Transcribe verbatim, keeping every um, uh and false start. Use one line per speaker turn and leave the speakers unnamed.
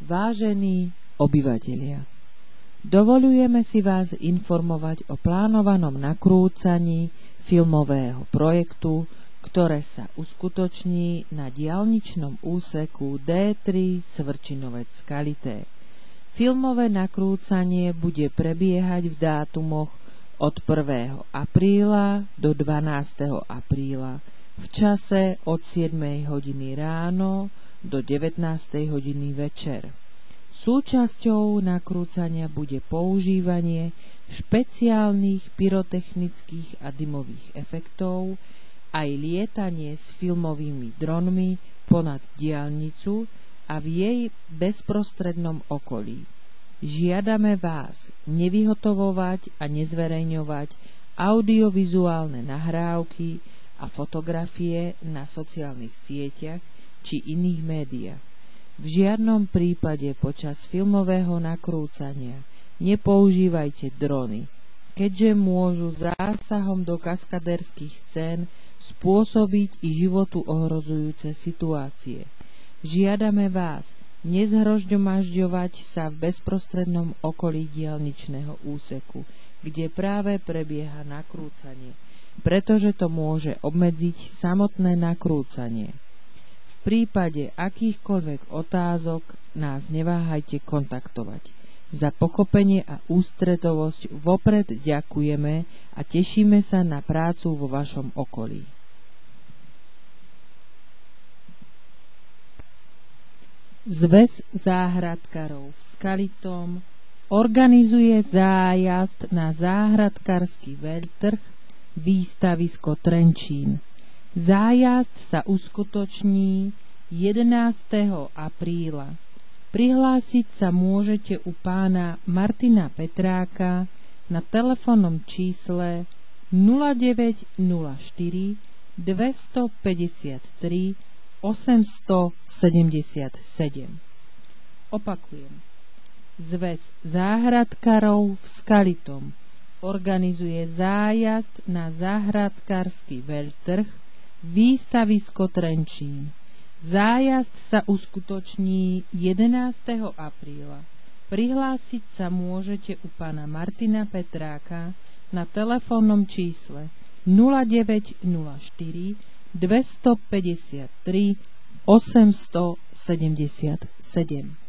Vážení obyvatelia, dovoľujeme si vás informovať o plánovanom nakrúcaní filmového projektu, ktoré sa uskutoční na diaľničnom úseku dé tri Svrčinovec-Skalité. Filmové nakrúcanie bude prebiehať v dátumoch od prvého apríla do dvanásteho apríla v čase od siedmej hodiny ráno do devätnástej hodiny večer. Súčasťou nakrúcania bude používanie špeciálnych pyrotechnických a dymových efektov, aj lietanie s filmovými dronmi ponad diaľnicu a v jej bezprostrednom okolí. Žiadame vás nevyhotovovať a nezverejňovať audiovizuálne nahrávky a fotografie na sociálnych sieťach či iných médiách. V žiadnom prípade počas filmového nakrúcania nepoužívajte drony, keďže môžu zásahom do kaskadérskych scén spôsobiť i životu ohrozujúce situácie. Žiadame vás nezhromažďovať sa v bezprostrednom okolí diaľničného úseku, kde práve prebieha nakrúcanie, pretože to môže obmedziť samotné nakrúcanie. V prípade akýchkoľvek otázok nás neváhajte kontaktovať. Za pochopenie a ústretovosť vopred ďakujeme a tešíme sa na prácu vo vašom okolí. Zväz záhradkarov v Skalitom organizuje zájazd na záhradkársky veľtrh Výstavisko Trenčín. Zájazd sa uskutoční jedenásteho apríla. Prihlásiť sa môžete u pána Martina Petráka na telefónnom čísle nula deväť nula štyri dvestopäťdesiattri osemstosedemdesiatsedem. Opakujem. Zväz záhradkarov v Skalitom organizuje zájazd na záhradkársky veľtrh Výstavisko Trenčín. Zájazd sa uskutoční jedenásteho apríla. Prihlásiť sa môžete u pána Martina Petráka na telefónnom čísle nula deväť nula štyri dvestopäťdesiattri osemstosedemdesiatsedem.